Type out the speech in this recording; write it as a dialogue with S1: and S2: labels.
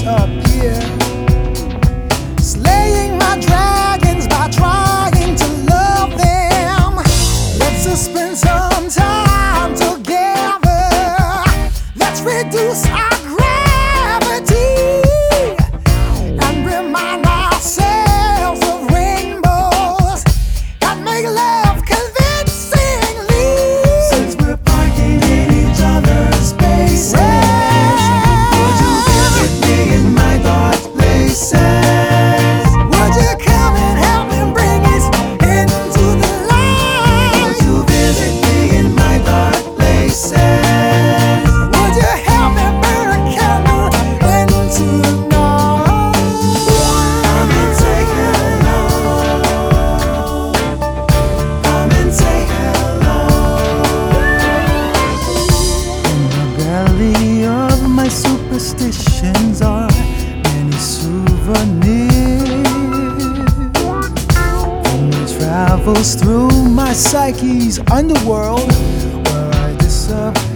S1: up here, slaying my dragons by trying to love them. Let's just spend some time together. Let's reduce our gravity and remind ourselves of rainbows and make love convincingly.
S2: Since we're parking in each other's spaces, would you visit me in my dark places?
S1: Would you come and help me bring us into the light?
S2: Would you visit me in my dark places?
S1: Would you help me burn a candle into the night?
S2: Come and say hello. Come and say hello. In the belly of my superstitions are many souvenirs, and it travels through my psyche's underworld, where I disappear.